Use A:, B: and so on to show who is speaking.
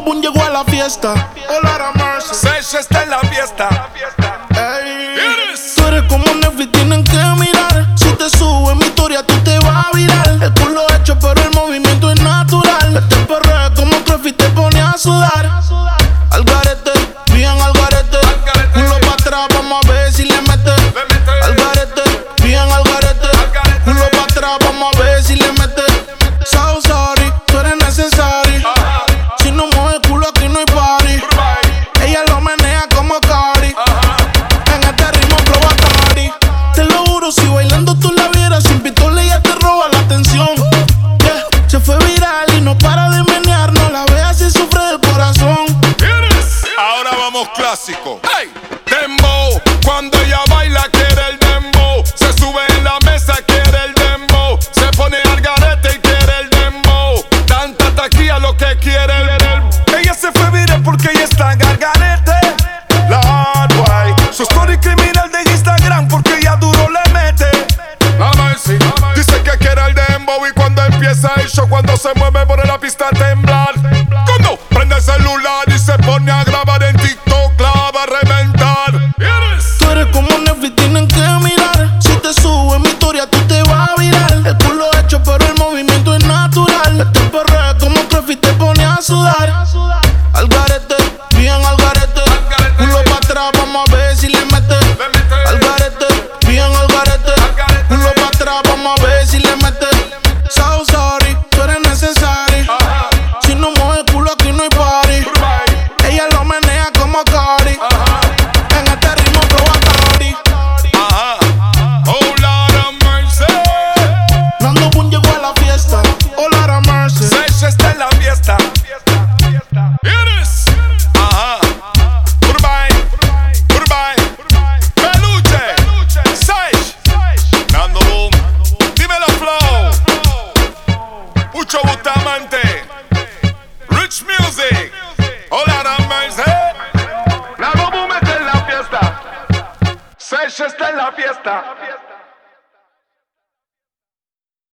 A: Boom llegó a la fiesta. Hola, Mercy.
B: Sesh está en la fiesta.
A: Ey. Tú eres como Netflix, tienen que mirar. Si te subo en mi historia, tú te vas a virar. El culo hecho, pero el movimiento es natural. Este perreo es como Trefi, te pone a sudar. Al garete, bien al garete. Culo pa' atrás, vamos a ver si le mete. Al garete, bien al garete. Culo pa' atrás, vamos a ver si le mete. So sorry, tú eres necesario. Si no mueve el culo, aquí no hay party. Ella lo menea como Cari. En este ritmo flow Atari. Te lo juro, si bailando tú la vieras, sin pistola ella te roba la atención. Yeah, se fue viral y no para de menear. No la veas si sufre del corazón.
B: Ahora vamos clásico. Hey, dembow. Cuando ella baila quiere el dembow. Se sube en la mesa quiere el dembow. Se pone al garete y quiere el dembow. Tanta taquilla lo que quiere el. Ella se fue viral porque ella está en al garete. La hard way. Su story criminal de Instagram porque ella duro le mete. La Mercy dice que quiere el dembow y cuando empieza el show, cuando se mueve por la pista temblar. Cuando prende el celular y se pone a grabar en TikTok, la va a reventar.
A: Tú eres como Netflix, tienen que mirar. Si te subo en mi historia, tú te vas a virar. El culo hecho, pero el movimiento es natural. Este perreo es como Trefi, te pone a sudar. Al garete, bien al garete. Culo pa' atrás, vamos a ver si le mete. Al garete, bien al garete. Culo pa' atrás, vamos a ver si le mete. So sorry, tú eres necesario. Si no mueve el culo, aquí no hay party. Ella lo menea como Cari. En este ritmo flow Atari.
B: Oh, Lord of mercy.
A: Nando Boom llegó a la fiesta. Hola, Mercy.
B: Sesh está en la fiesta. Urbay, Peluche, Sesh, Nando Boom, dímelo Flow, Pucho Bustamante, Rich Music. Hola, Mercy. Nando Boom está en la fiesta. Sesh está en la fiesta.